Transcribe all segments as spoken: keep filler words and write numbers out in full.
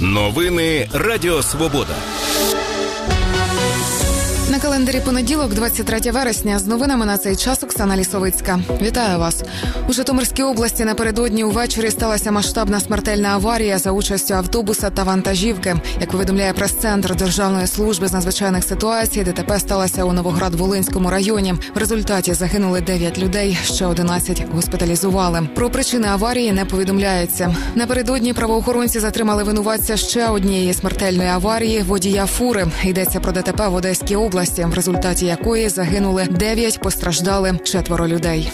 Новини Радіо Свобода. На календарі понеділок, двадцять третє вересня, з новинами на цей час Оксана Лісовицька. Вітаю вас. У Житомирській області напередодні увечері сталася масштабна смертельна аварія за участю автобуса та вантажівки. Як повідомляє прес-центр Державної служби з надзвичайних ситуацій, ДТП сталося у Новоград-Волинському районі. В результаті загинули дев'ять людей, ще одинадцять госпіталізували. Про причини аварії не повідомляється. Напередодні правоохоронці затримали винуватця ще однієї смертельної аварії – водія фури. Йдеться про ДТП в Одеській області, в результаті якої загинули дев'ять, постраждали четверо людей.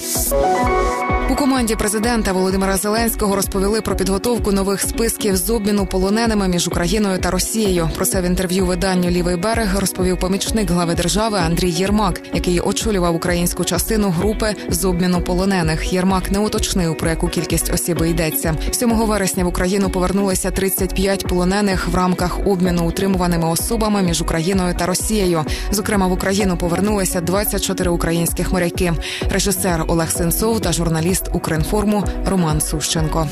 У команді президента Володимира Зеленського розповіли про підготовку нових списків з обміну полоненими між Україною та Росією. Про це в інтерв'ю виданню «Лівий берег» розповів помічник глави держави Андрій Єрмак, який очолював українську частину групи з обміну полонених. Єрмак не уточнив, про яку кількість осіб йдеться. сьомого вересня в Україну повернулися тридцять п'ять полонених в рамках обміну утримуваними особами між Україною та Росією. Зокрема, в Україну повернулися двадцять чотири українських моряки. Режисер Олег Сенцов та журналіст Укрінформу Роман Сущенко.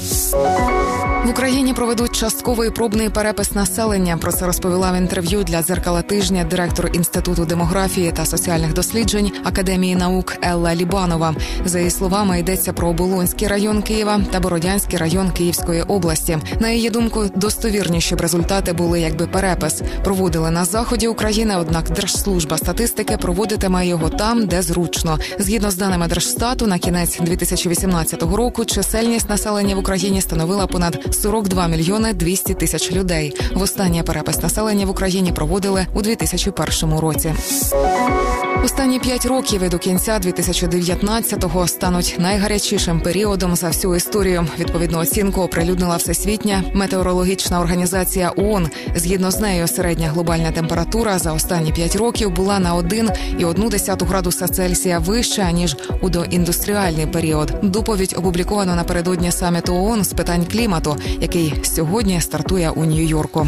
В Україні проведуть частковий пробний перепис населення. Про це розповіла в інтерв'ю для «Дзеркала тижня» директор Інституту демографії та соціальних досліджень Академії наук Елла Лібанова. За її словами, йдеться про Оболонський район Києва та Бородянський район Київської області. На її думку, достовірніші б результати були, якби перепис проводили на заході України, однак Держслужба статистики проводитиме його там, де зручно. Згідно з даними Держстату, на кінець дві тисячі вісімнадцятого року чисельність населення в Україні становила понад сорок два мільйони двісті тисяч людей. Востаннє перепис населення в Україні проводили у дві тисячі першому році. Останні п'ять років і до кінця дві тисячі дев'ятнадцятого стануть найгарячішим періодом за всю історію. Відповідну оцінку оприлюднила Всесвітня метеорологічна організація ООН. Згідно з нею, середня глобальна температура за останні п'ять років була на один цілих одну десяту градуса Цельсія вища, ніж у доіндустріальний період. Доповідь опубліковано напередодні саміту ООН з питань клімату, який сьогодні стартує у Нью-Йорку.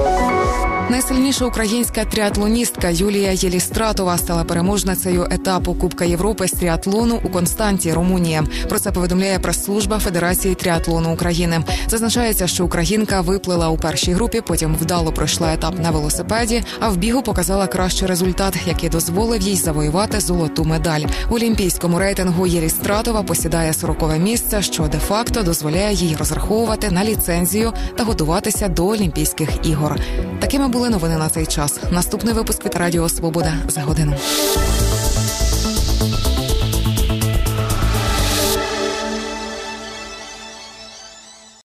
Найсильніша українська тріатлоністка Юлія Єлістратова стала переможницею етапу Кубка Європи з тріатлону у Константі, Румунія. Про це повідомляє прес-служба Федерації тріатлону України. Зазначається, що українка виплила у першій групі, потім вдало пройшла етап на велосипеді, а в бігу показала кращий результат, який дозволив їй завоювати золоту медаль. У олімпійському рейтингу Єлістратова посідає сорокове місце, що де-факто дозволяє їй розраховувати на ліцензію та готуватися до Олімпійських ігор. Такими були новини на цей час. Наступний випуск від Радіо Свобода за годину.